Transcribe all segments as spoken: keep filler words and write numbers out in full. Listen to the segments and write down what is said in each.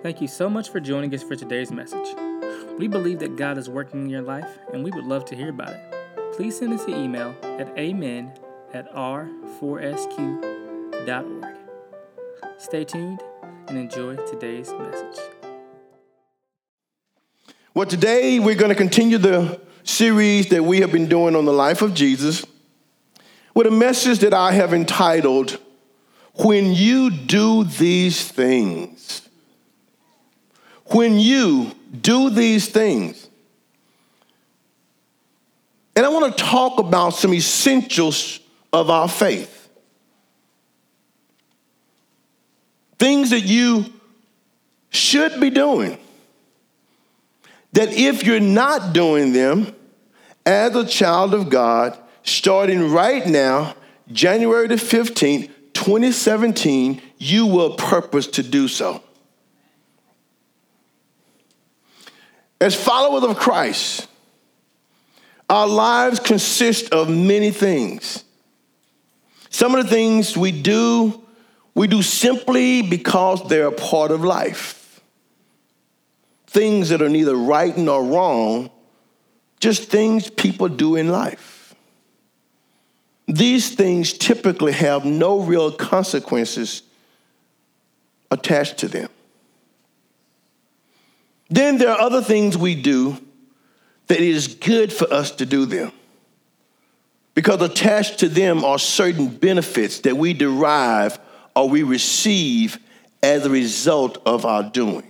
Thank you so much for joining us for today's message. We believe that God is working in your life, and we would love to hear about it. Please send us an email at amen at r four s q dot org. Stay tuned and enjoy today's message. Well, today we're going to continue the series that we have been doing on the life of Jesus with a message that I have entitled, When You Do These Things. When you do these things. And I want to talk about some essentials of our faith. Things that you should be doing. That if you're not doing them as a child of God, starting right now, January the fifteenth, twenty seventeen, you will purpose to do so. As followers of Christ, our lives consist of many things. Some of the things we do, we do simply because they're a part of life. Things that are neither right nor wrong, just things people do in life. These things typically have no real consequences attached to them. Then there are other things we do that it is good for us to do them, because attached to them are certain benefits that we derive or we receive as a result of our doing.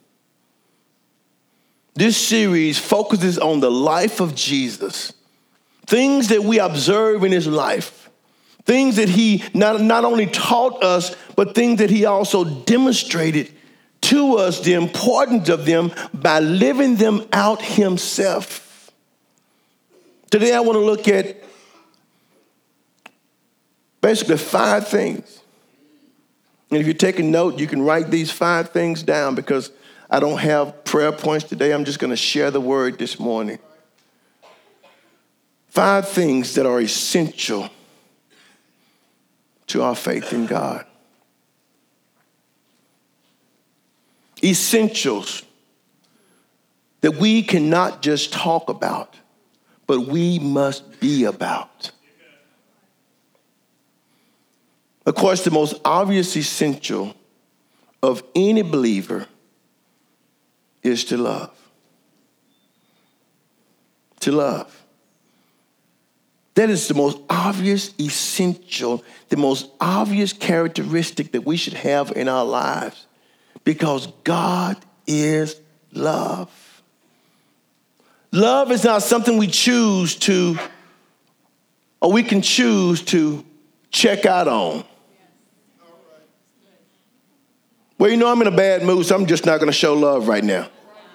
This series focuses on the life of Jesus, things that we observe in his life, things that he not, not only taught us, but things that he also demonstrated to us the importance of them by living them out himself. Today I want to look at basically five things. And if you're taking note, you can write these five things down, because I don't have prayer points today. I'm just going to share the word this morning. Five things that are essential to our faith in God. Essentials that we cannot just talk about, but we must be about. Of course, the most obvious essential of any believer is to love. To love. That is the most obvious essential, the most obvious characteristic that we should have in our lives, because God is love. Love is not something we choose to, or we can choose to check out on. Well, you know, I'm in a bad mood, so I'm just not going to show love right now.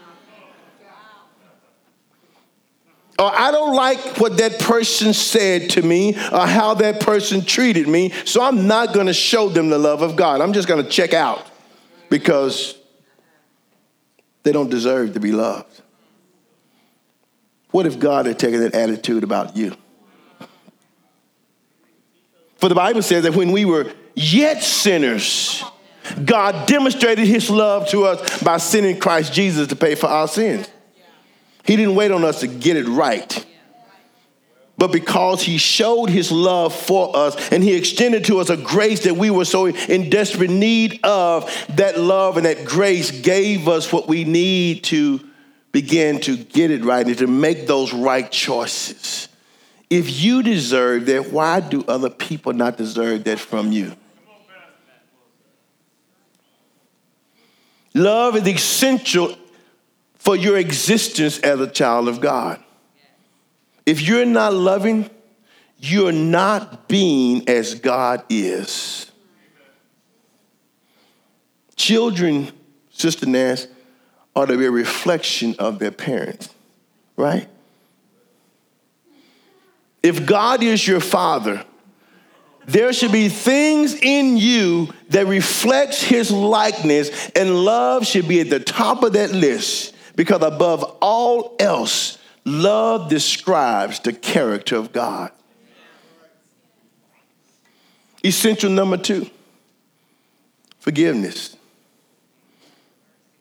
Or I don't like what that person said to me or how that person treated me, so I'm not going to show them the love of God. I'm just going to check out because they don't deserve to be loved. What if God had taken that attitude about you? For the Bible says that when we were yet sinners, God demonstrated his love to us by sending Christ Jesus to pay for our sins. He didn't wait on us to get it right, but because he showed his love for us and he extended to us a grace that we were so in desperate need of, that love and that grace gave us what we need to begin to get it right and to make those right choices. If you deserve that, why do other people not deserve that from you? Love is essential for your existence as a child of God. If you're not loving, you're not being as God is. Children, Sister Nance, are to be a reflection of their parents, right? If God is your father, there should be things in you that reflects his likeness, and love should be at the top of that list, because above all else, love describes the character of God. Essential number two, forgiveness.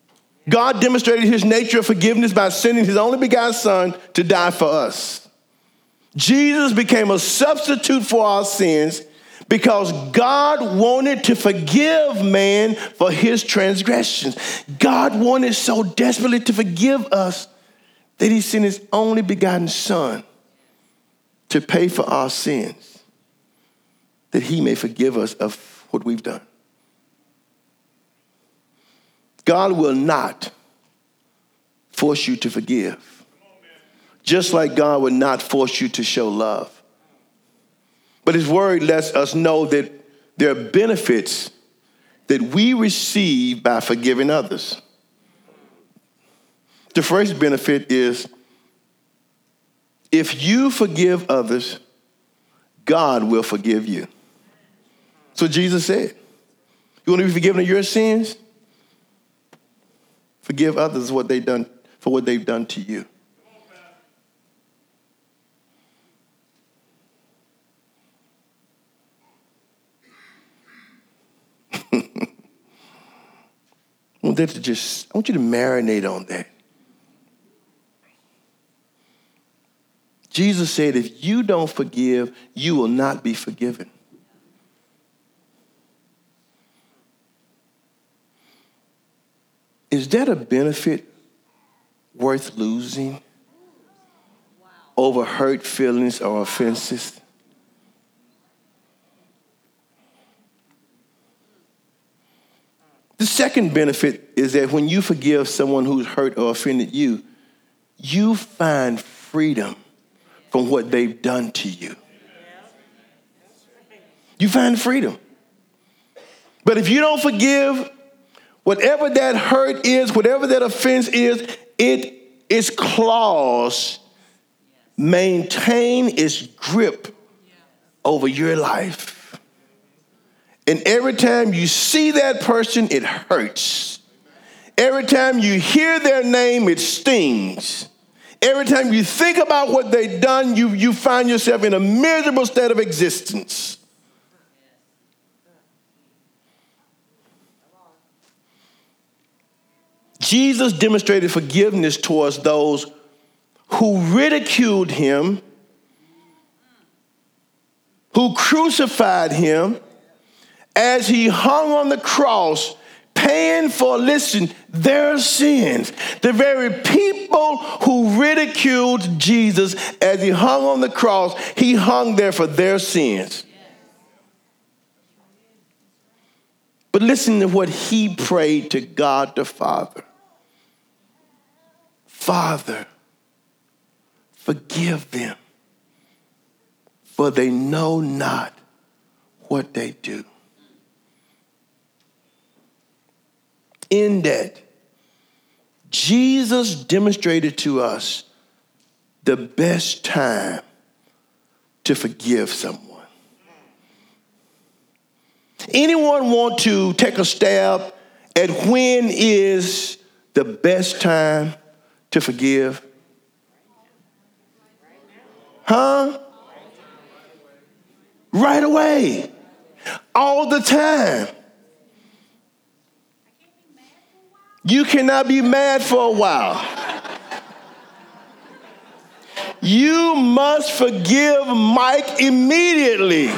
God demonstrated his nature of forgiveness by sending his only begotten son to die for us. Jesus became a substitute for our sins because God wanted to forgive man for his transgressions. God wanted so desperately to forgive us that he sent his only begotten son to pay for our sins, that he may forgive us of what we've done. God will not force you to forgive, just like God will not force you to show love. But his word lets us know that there are benefits that we receive by forgiving others. The first benefit is if you forgive others, God will forgive you. So Jesus said, you want to be forgiven of your sins? Forgive others what they've done for what they've done to you. I want that to just, I want you to marinate on that. Jesus said, if you don't forgive, you will not be forgiven. Is that a benefit worth losing over hurt feelings or offenses? The second benefit is that when you forgive someone who's hurt or offended you, you find freedom from what they've done to you. You find freedom. But if you don't forgive, whatever that hurt is, whatever that offense is, it its claws maintain its grip over your life. And every time you see that person, it hurts. Every time you hear their name, it stings. Every time you think about what they've done, you, you find yourself in a miserable state of existence. Jesus demonstrated forgiveness towards those who ridiculed him, who crucified him, as he hung on the cross, paying for, listen, their sins. The very people who ridiculed Jesus as he hung on the cross, he hung there for their sins. But listen to what he prayed to God the Father. Father, forgive them, for they know not what they do. In that, Jesus demonstrated to us the best time to forgive someone. Anyone want to take a stab at when is the best time to forgive? Huh? Right away. All the time. You cannot be mad for a while. You must forgive Mike immediately.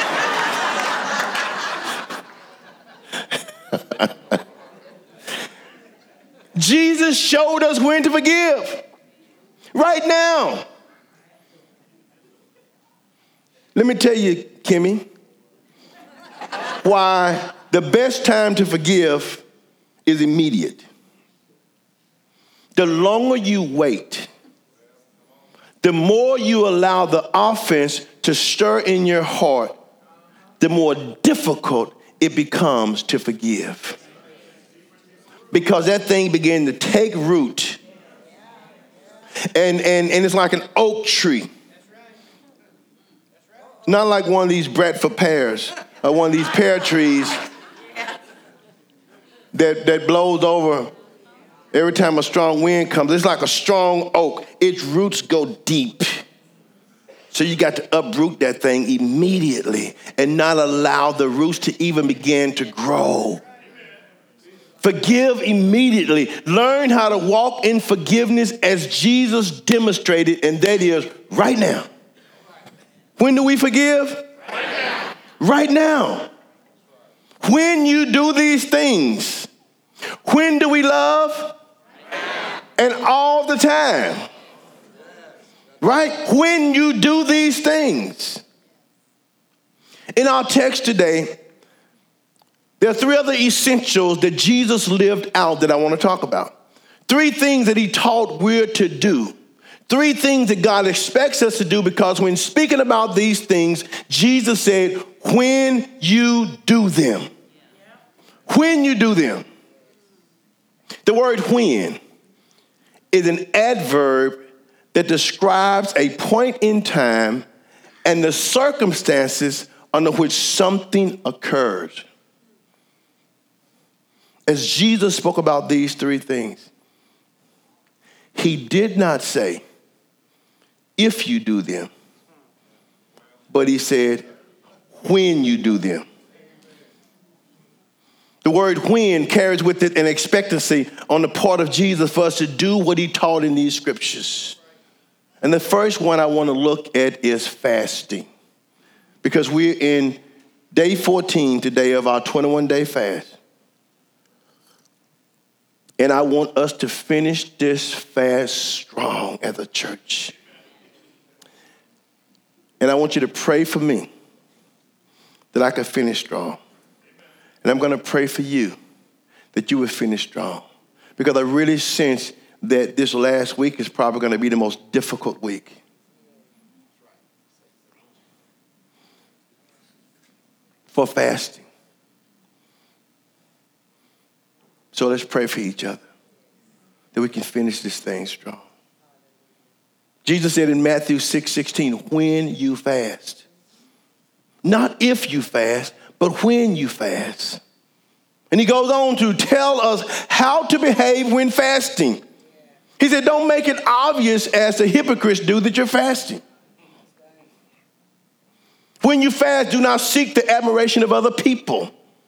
Jesus showed us when to forgive. Right now. Let me tell you, Kimmy, why the best time to forgive is immediate. The longer you wait, the more you allow the offense to stir in your heart, the more difficult it becomes to forgive. Because that thing began to take root. And, and, and it's like an oak tree. Not like one of these Bradford pears or one of these pear trees that, that blows over every time a strong wind comes. It's like a strong oak. Its roots go deep. So you got to uproot that thing immediately and not allow the roots to even begin to grow. Forgive immediately. Learn how to walk in forgiveness as Jesus demonstrated, and that is right now. When do we forgive? Right now. Right now. When you do these things, when do we love? Right now. And all the time. Right? When you do these things. In our text today, there are three other essentials that Jesus lived out that I want to talk about. Three things that he taught we're to do. Three things that God expects us to do, because when speaking about these things, Jesus said, when you do them. When you do them. The word when is an adverb that describes a point in time and the circumstances under which something occurs. As Jesus spoke about these three things, he did not say, if you do them, but he said, when you do them. The word when carries with it an expectancy on the part of Jesus for us to do what he taught in these scriptures. And the first one I want to look at is fasting, because we're in day fourteen today of our twenty-one day fast. And I want us to finish this fast strong as a church. And I want you to pray for me that I can finish strong. And I'm going to pray for you that you will finish strong. Because I really sense that this last week is probably going to be the most difficult week. For fasting. So let's pray for each other that we can finish this thing strong. Jesus said in Matthew six sixteen, when you fast. Not if you fast, but when you fast. And he goes on to tell us how to behave when fasting. He said, don't make it obvious as the hypocrites do that you're fasting. When you fast, do not seek the admiration of other people.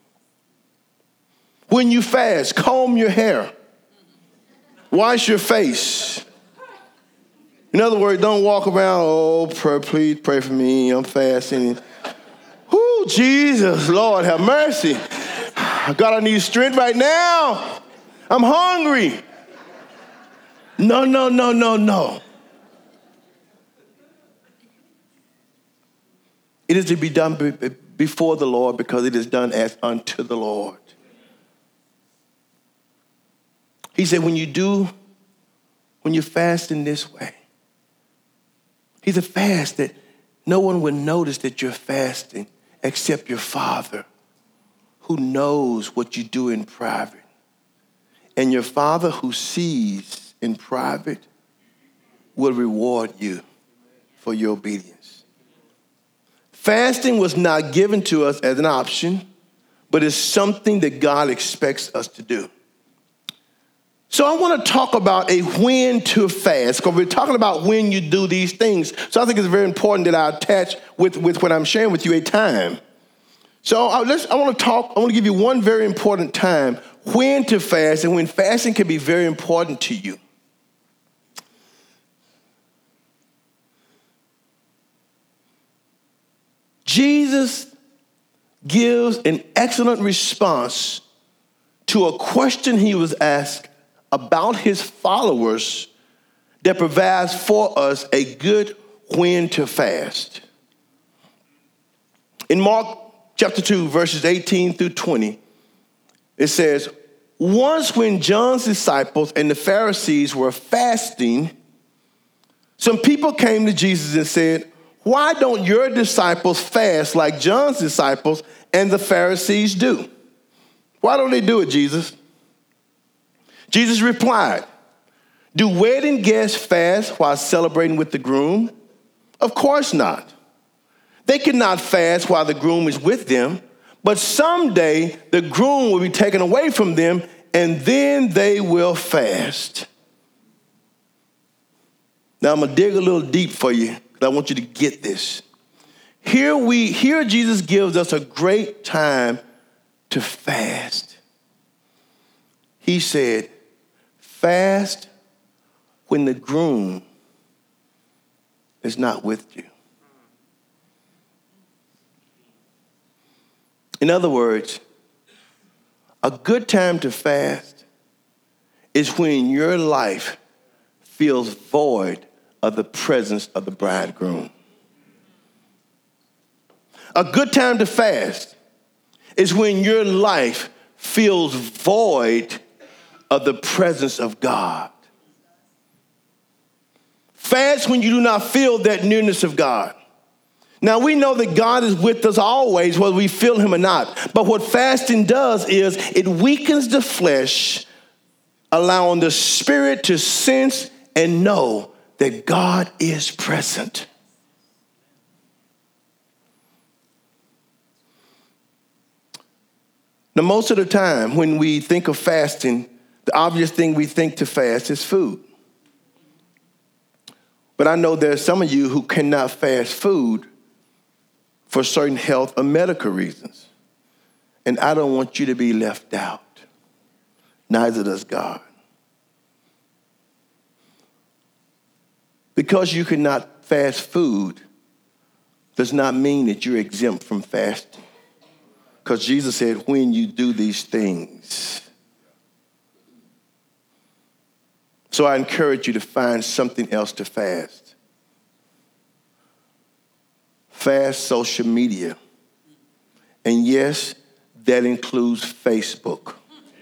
When you fast, comb your hair. Wash your face. In other words, don't walk around, oh, pray, please pray for me, I'm fasting. Whoo, Jesus, Lord, have mercy. God, I need strength right now. I'm hungry. No, no, no, no, no. It is to be done before the Lord, because it is done as unto the Lord. He said, when you do, when you fast in this way, he's a fast that no one will notice that you're fasting except your Father, who knows what you do in private. And your Father who sees in private will reward you for your obedience. Fasting was not given to us as an option, but is something that God expects us to do. So I want to talk about a when to fast, because we're talking about when you do these things. So I think it's very important that I attach with, with what I'm sharing with you a time. So I, let's, I want to talk, I want to give you one very important time when to fast and when fasting can be very important to you. Jesus gives an excellent response to a question he was asked about his followers that provides for us a good when to fast. In Mark chapter two, verses eighteen through twenty, it says, once when John's disciples and the Pharisees were fasting, some people came to Jesus and said, why don't your disciples fast like John's disciples and the Pharisees do? Why don't they do it, Jesus? Jesus replied, do wedding guests fast while celebrating with the groom? Of course not. They cannot fast while the groom is with them, but someday the groom will be taken away from them, and then they will fast. Now I'm gonna dig a little deep for you, because I want you to get this. Here we, here Jesus gives us a great time to fast. He said, fast when the groom is not with you. In other words, a good time to fast is when your life feels void of the presence of the bridegroom. A good time to fast is when your life feels void of the presence of God. Fast when you do not feel that nearness of God. Now, we know that God is with us always, whether we feel him or not. But what fasting does is it weakens the flesh, allowing the spirit to sense and know that God is present. Now, most of the time when we think of fasting, the obvious thing we think to fast is food. But I know there's some of you who cannot fast food for certain health or medical reasons. And I don't want you to be left out. Neither does God. Because you cannot fast food does not mean that you're exempt from fasting. Because Jesus said, when you do these things. So I encourage you to find something else to fast. Fast social media. And yes, that includes Facebook.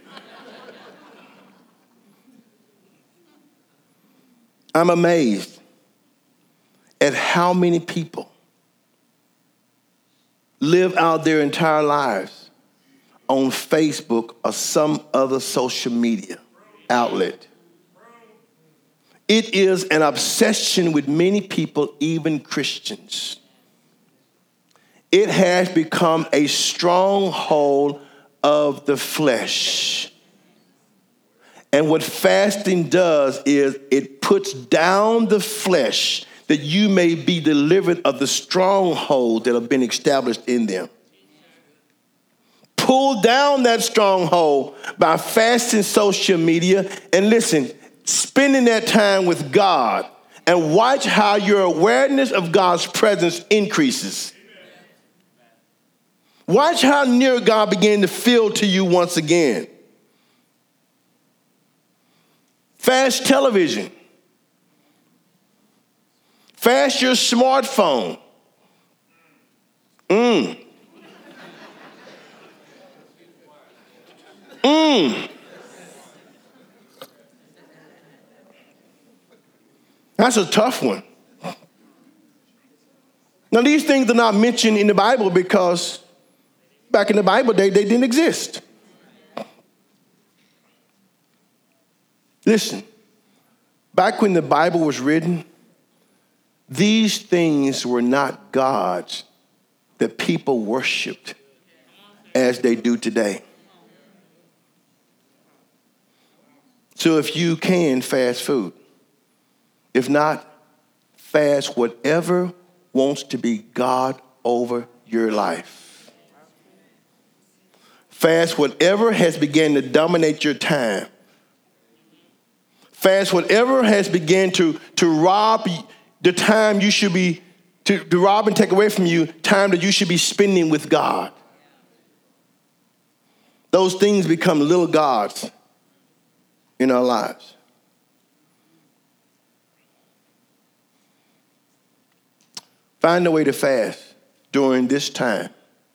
I'm amazed at how many people live out their entire lives on Facebook or some other social media outlet. It is an obsession with many people, even Christians. It has become a stronghold of the flesh. And what fasting does is it puts down the flesh that you may be delivered of the stronghold that have been established in them. Pull down that stronghold by fasting social media and listen, spending that time with God, and watch how your awareness of God's presence increases. Watch how near God begin to feel to you once again. Fast television. Fast your smartphone. Mm. Mm. That's a tough one. Now, these things are not mentioned in the Bible because back in the Bible day, they didn't exist. Listen, back when the Bible was written, these things were not gods that people worshiped as they do today. So if you can, fast food. If not, fast whatever wants to be God over your life. Fast whatever has begun to dominate your time. Fast whatever has begun to, to rob the time you should be, to, to rob and take away from you, time that you should be spending with God. Those things become little gods in our lives. Find a way to fast during this time.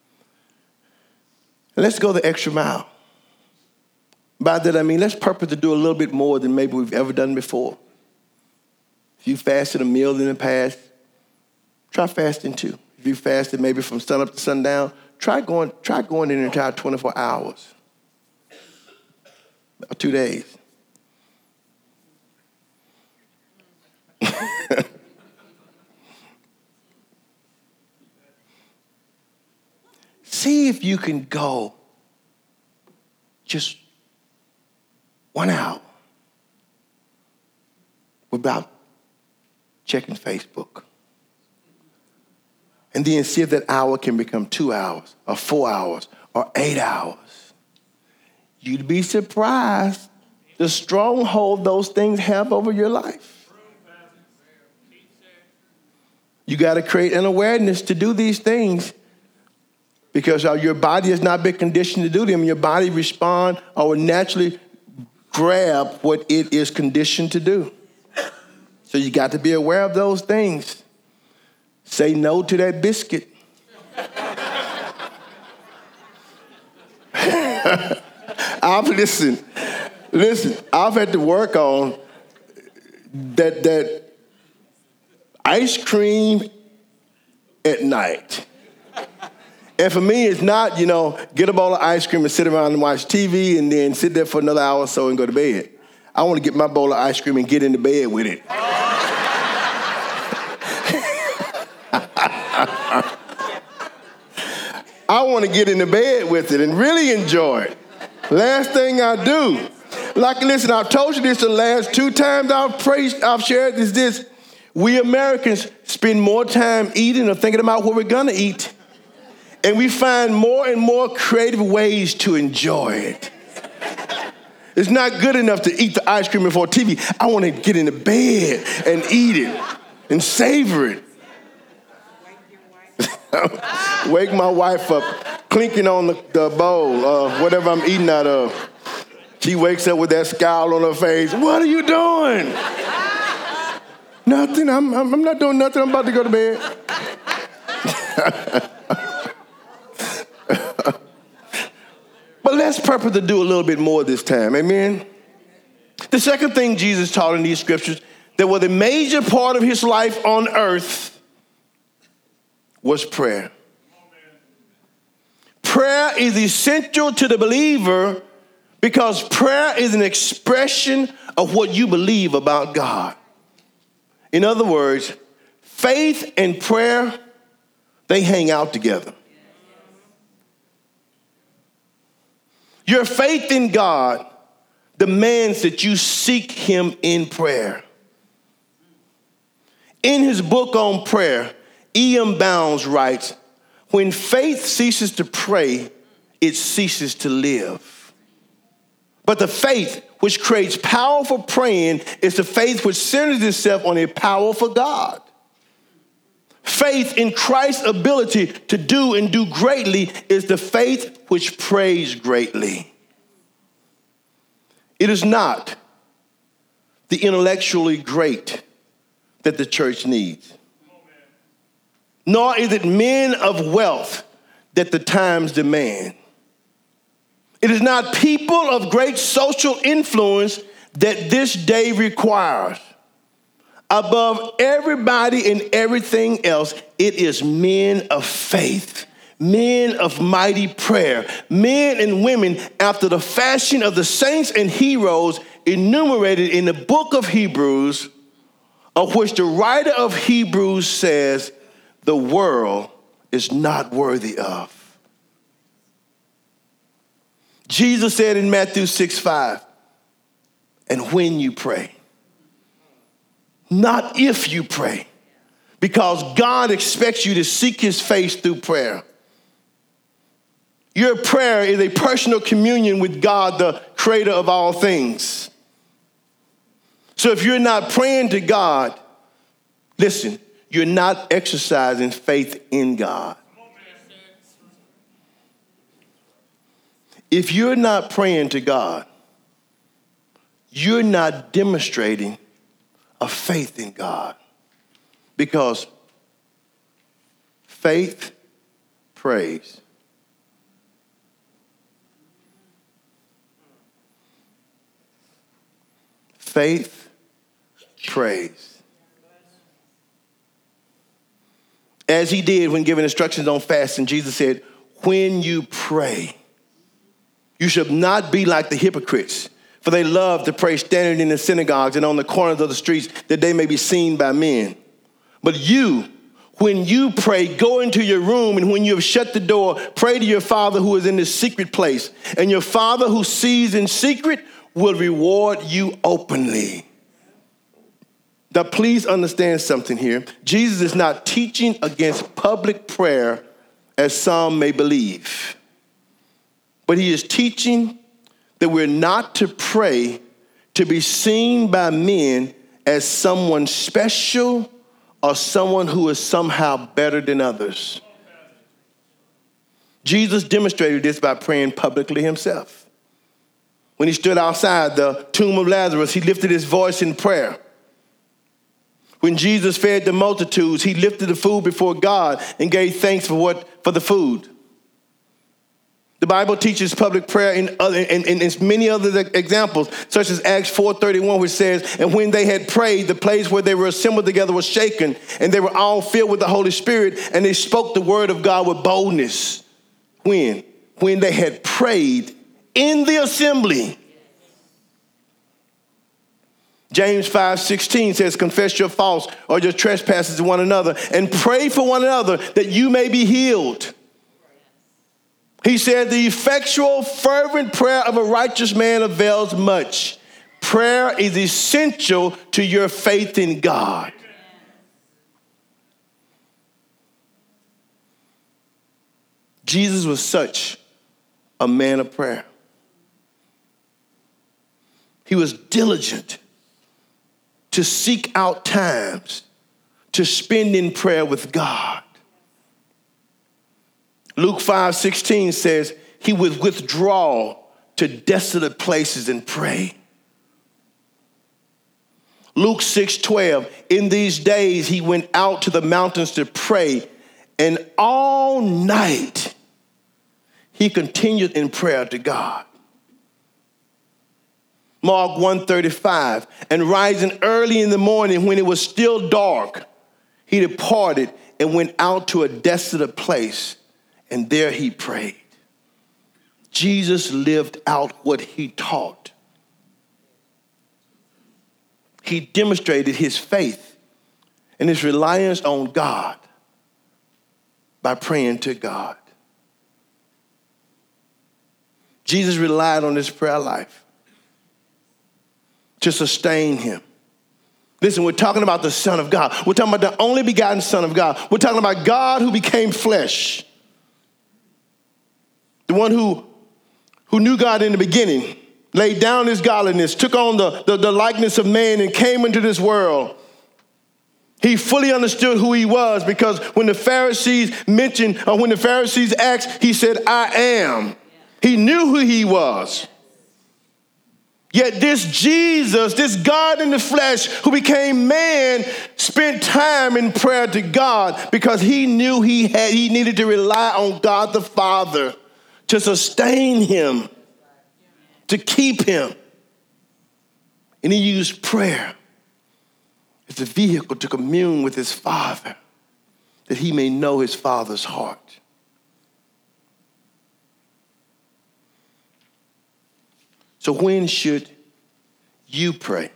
And let's go the extra mile. By that I mean, let's purpose to do a little bit more than maybe we've ever done before. If you fasted a meal in the past, try fasting too. If you fasted maybe from sun up to sundown, try going, try going in the entire twenty-four hours. Or two days. See if you can go just one hour without checking Facebook. And then see if that hour can become two hours or four hours or eight hours. you'd be surprised the stronghold those things have over your life. You got to create an awareness to do these things because your body has not been conditioned to do them. Your body respond or will naturally grab what it is conditioned to do. So you got to be aware of those things. Say no to that biscuit. I've listen, listen, I've had to work on that that ice cream at night. And for me, it's not, you know, get a bowl of ice cream and sit around and watch T V and then sit there for another hour or so and go to bed. I want to get my bowl of ice cream and get into bed with it. I want to get into bed with it and really enjoy it. Last thing I do, like, listen, I've told you this the last two times I've praised, I've shared is this. We Americans spend more time eating or thinking about what we're going to eat. And we find more and more creative ways to enjoy it. It's not good enough to eat the ice cream before T V. I want to get into bed and eat it and savor it. Wake my wife up, clinking on the, the bowl, uh, whatever I'm eating out of. She wakes up with that scowl on her face. What are you doing? Nothing. I'm, I'm, I'm not doing nothing. I'm about to go to bed. But let's purpose to do a little bit more this time. Amen. The second thing Jesus taught in these scriptures that was a major part of his life on earth was prayer. Prayer is essential to the believer because prayer is an expression of what you believe about God. In other words, faith and prayer, they hang out together. Your faith in God demands that you seek him in prayer. In his book on prayer, E M Bounds writes, when faith ceases to pray, it ceases to live. But the faith which creates powerful praying is the faith which centers itself on a powerful God. Faith in Christ's ability to do and do greatly is the faith which prays greatly. It is not the intellectually great that the church needs. Nor is it men of wealth that the times demand. It is not people of great social influence that this day requires. Above everybody and everything else, it is men of faith, men of mighty prayer, men and women after the fashion of the saints and heroes enumerated in the book of Hebrews, of which the writer of Hebrews says, the world is not worthy of. Jesus said in Matthew six five, and when you pray, not if you pray, because God expects you to seek his face through prayer. Your prayer is a personal communion with God, the creator of all things. So if you're not praying to God, listen, you're not exercising faith in God. If you're not praying to God, you're not demonstrating a faith in God. Because faith prays. Faith prays. As he did when giving instructions on fasting, Jesus said, when you pray, you should not be like the hypocrites, for they love to pray standing in the synagogues and on the corners of the streets that they may be seen by men. But you, when you pray, go into your room, and when you have shut the door, pray to your Father who is in the secret place. And your Father who sees in secret will reward you openly. Now, please understand something here. Jesus is not teaching against public prayer as some may believe. But he is teaching that we're not to pray to be seen by men as someone special or someone who is somehow better than others. Jesus demonstrated this by praying publicly himself. When he stood outside the tomb of Lazarus, he lifted his voice in prayer. When Jesus fed the multitudes, he lifted the food before God and gave thanks for what for the food. The Bible teaches public prayer in, other, in, in, in many other examples, such as Acts four thirty-one, which says, and when they had prayed, the place where they were assembled together was shaken, and they were all filled with the Holy Spirit, and they spoke the word of God with boldness. When? When they had prayed in the assembly. James five sixteen says, confess your faults or your trespasses to one another and pray for one another that you may be healed. He said, the effectual, fervent prayer of a righteous man avails much. Prayer is essential to your faith in God. Jesus was such a man of prayer. He was diligent to seek out times to spend in prayer with God. Luke five sixteen says he would withdraw to desolate places and pray. Luke six twelve, in these days he went out to the mountains to pray, and all night he continued in prayer to God. Mark one thirty-five, and rising early in the morning when it was still dark, he departed and went out to a desolate place, and there he prayed. Jesus lived out what he taught. He demonstrated his faith and his reliance on God by praying to God. Jesus relied on his prayer life to sustain him. Listen, we're talking about the Son of God. We're talking about the only begotten Son of God. We're talking about God who became flesh. The one who, who knew God in the beginning, laid down his godliness, took on the, the, the likeness of man and came into this world. He fully understood who he was, because when the Pharisees mentioned, or when the Pharisees asked, he said, I am. He knew who he was. Yet this Jesus, this God in the flesh who became man, spent time in prayer to God because he knew he had he needed to rely on God the Father to sustain him, to keep him. And he used prayer as a vehicle to commune with his Father, that he may know his Father's heart. So when should you pray?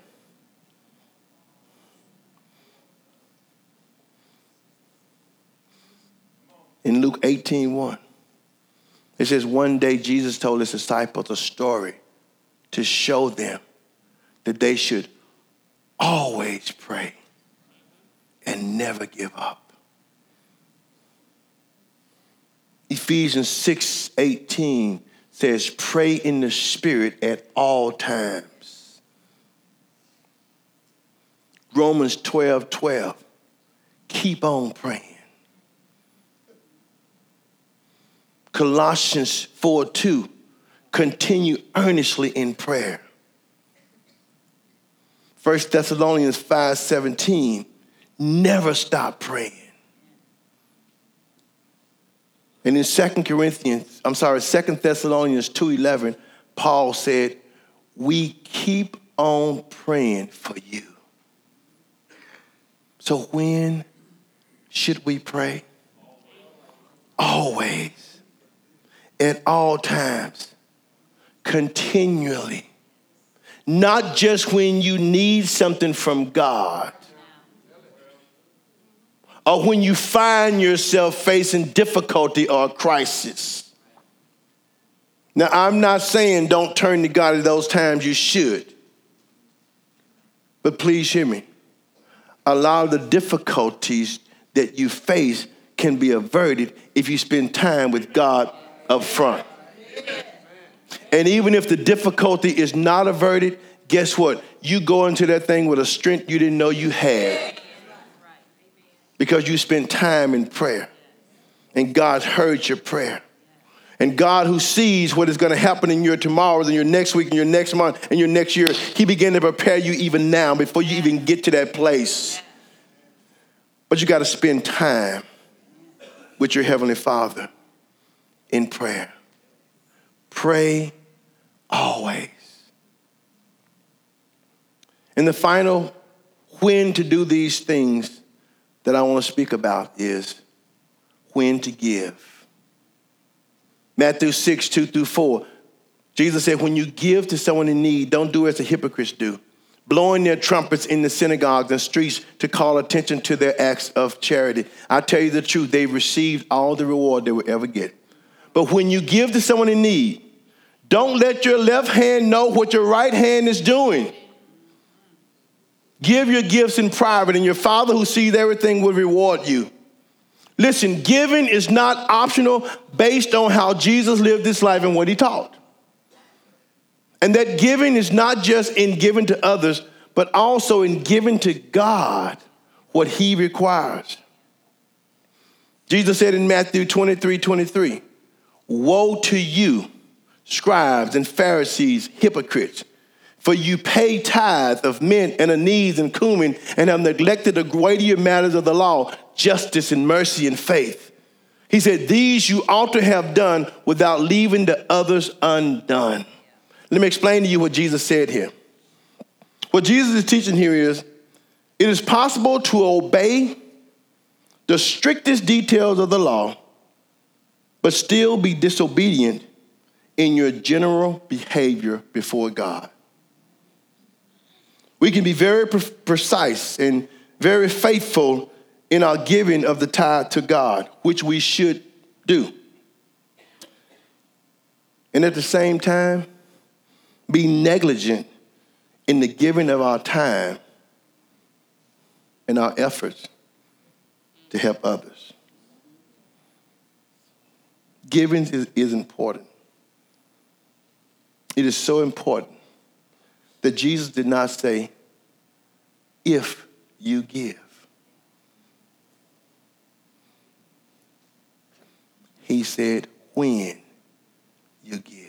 In Luke eighteen one, it says, one day Jesus told his disciples a story to show them that they should always pray and never give up. Ephesians six eighteen says, pray in the Spirit at all times. Romans twelve twelve, keep on praying. Colossians four two, continue earnestly in prayer. First Thessalonians five seventeen, never stop praying. And in Second Corinthians, I'm sorry, Second Thessalonians two eleven, Paul said, we keep on praying for you. So when should we pray? Always. At all times. Continually. Not just when you need something from God, or when you find yourself facing difficulty or a crisis. Now, I'm not saying don't turn to God at those times. You should. But please hear me. A lot of the difficulties that you face can be averted if you spend time with God up front. And even if the difficulty is not averted, guess what? You go into that thing with a strength you didn't know you had. Because you spent time in prayer. And God heard your prayer. And God, who sees what is going to happen in your tomorrows and your next week and your next month and your next year, he began to prepare you even now before you even get to that place. But you got to spend time with your Heavenly Father in prayer. Pray always. And the final when to do these things that I want to speak about is when to give. Matthew six, two through four. Jesus said, when you give to someone in need, don't do as the hypocrites do, blowing their trumpets in the synagogues and streets to call attention to their acts of charity. I tell you the truth, they've received all the reward they will ever get. But when you give to someone in need, don't let your left hand know what your right hand is doing. Give your gifts in private, and your Father who sees everything will reward you. Listen, giving is not optional based on how Jesus lived his life and what he taught. And that giving is not just in giving to others, but also in giving to God what he requires. Jesus said in Matthew twenty-three, twenty-three, woe to you, scribes and Pharisees, hypocrites, for you pay tithe of mint and anise and cumin and have neglected the weightier matters of the law, justice and mercy and faith. He said, these you ought to have done without leaving the others undone. Let me explain to you what Jesus said here. What Jesus is teaching here is, it is possible to obey the strictest details of the law, but still be disobedient in your general behavior before God. We can be very pre- precise and very faithful in our giving of the tithe to God, which we should do. And at the same time, be negligent in the giving of our time and our efforts to help others. Giving is, is important. It is so important that Jesus did not say, if you give. He said, when you give.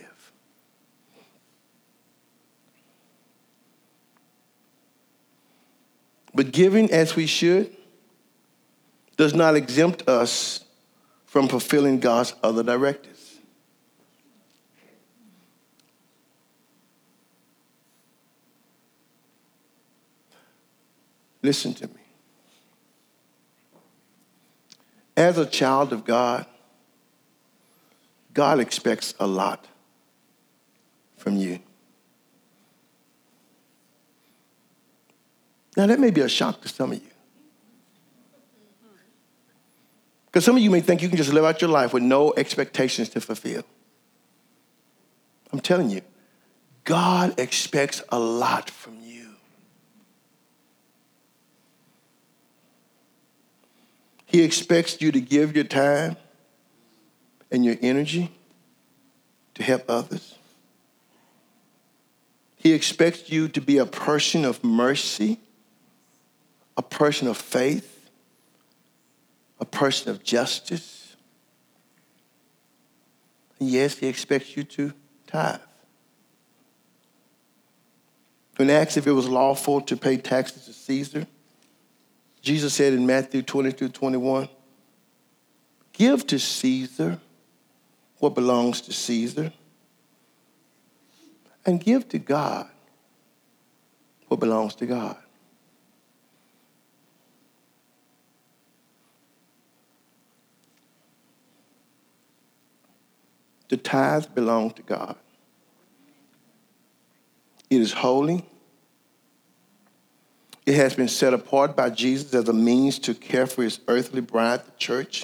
But giving as we should does not exempt us from fulfilling God's other directives. Listen to me. As a child of God, God expects a lot from you. Now, that may be a shock to some of you. Because some of you may think you can just live out your life with no expectations to fulfill. I'm telling you, God expects a lot from you. He expects you to give your time and your energy to help others. He expects you to be a person of mercy, a person of faith, a person of justice. And yes, he expects you to tithe. When asked if it was lawful to pay taxes to Caesar, Jesus said in Matthew twenty-two, twenty-one, give to Caesar what belongs to Caesar, and give to God what belongs to God. The tithe belongs to God. It is holy. It has been set apart by Jesus as a means to care for his earthly bride, the church.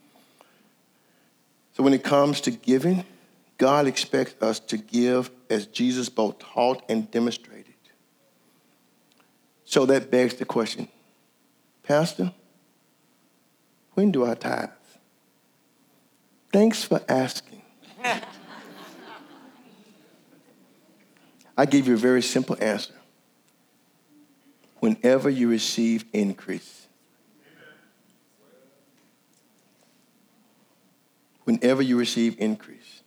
So when it comes to giving, God expects us to give as Jesus both taught and demonstrated. So that begs the question, Pastor, when do I tithe? Thanks for asking. I give you a very simple answer. Whenever you receive increase. Whenever you receive increase.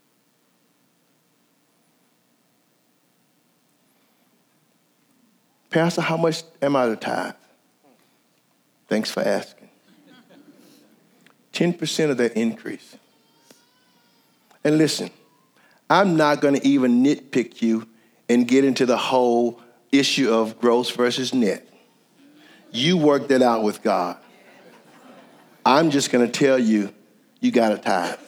Pastor, how much am I to tithe? Thanks for asking. ten percent of that increase. And listen, I'm not going to even nitpick you and get into the whole issue of gross versus net. You work that out with God. I'm just going to tell you, you got to tithe.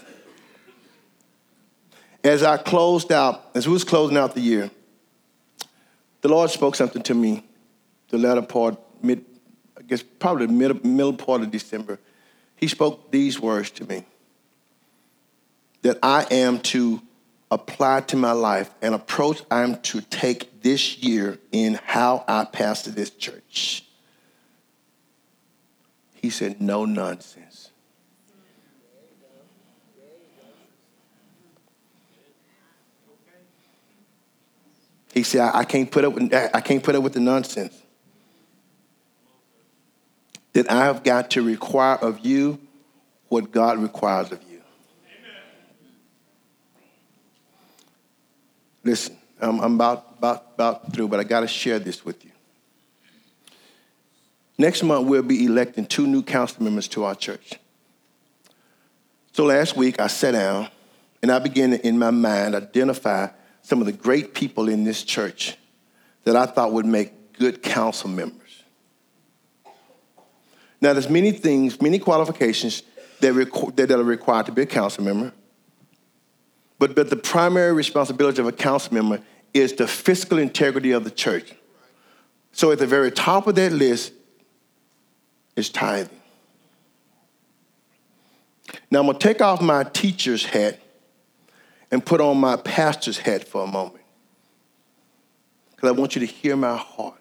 As I closed out, as we was closing out the year, the Lord spoke something to me the latter part, mid, I guess probably the middle, middle part of December. He spoke these words to me, that I am to apply to my life, an approach I'm to take this year in how I pastor this church. He said, no nonsense. He said, I, I can't put up with, I can't put up with the nonsense. That I have got to require of you what God requires of you. Listen, I'm, I'm about, about, about through, but I got to share this with you. Next month, we'll be electing two new council members to our church. So last week, I sat down, and I began to, in my mind, identify some of the great people in this church that I thought would make good council members. Now, there's many things, many qualifications that, requ- that are required to be a council member. But, but the primary responsibility of a council member is the fiscal integrity of the church. So at the very top of that list is tithing. Now I'm going to take off my teacher's hat and put on my pastor's hat for a moment, because I want you to hear my heart.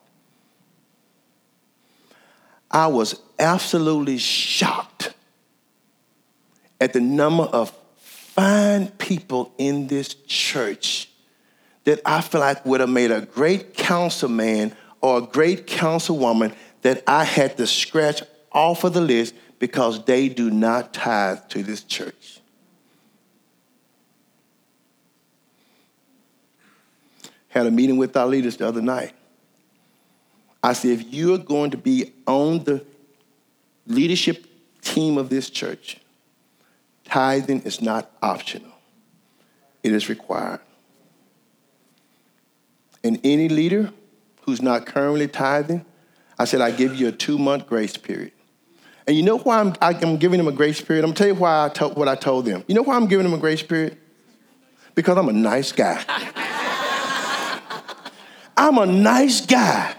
I was absolutely shocked at the number of fine people in this church that I feel like would have made a great councilman or a great councilwoman that I had to scratch off of the list because they do not tithe to this church. Had a meeting with our leaders the other night. I said, if you are going to be on the leadership team of this church, tithing is not optional. It is required. And any leader who's not currently tithing, I said, I give you a two-month grace period. And you know why I'm, I'm giving them a grace period? I'm going to tell you why I to, what I told them. You know why I'm giving them a grace period? Because I'm a nice guy. I'm a nice guy.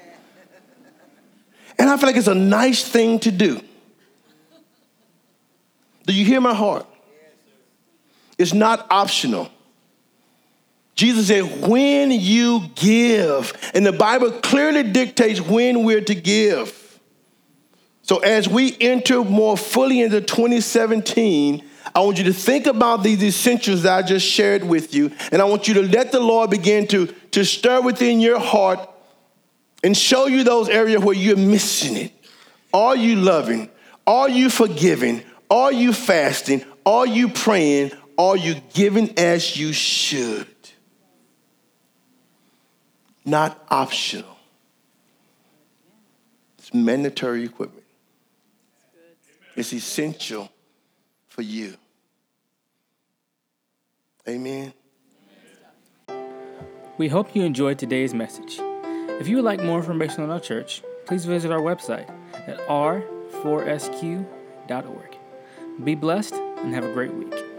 And I feel like it's a nice thing to do. Do you hear my heart? It's not optional. Jesus said, when you give, and the Bible clearly dictates when we're to give. So as we enter more fully into twenty seventeen, I want you to think about these essentials that I just shared with you, and I want you to let the Lord begin to, to stir within your heart and show you those areas where you're missing it. Are you loving? Are you forgiving? Are you fasting? Are you praying? Are you giving as you should? Not optional. It's mandatory equipment. It's essential for you. Amen. We hope you enjoyed today's message. If you would like more information on our church, please visit our website at r four s q dot org. Be blessed and have a great week.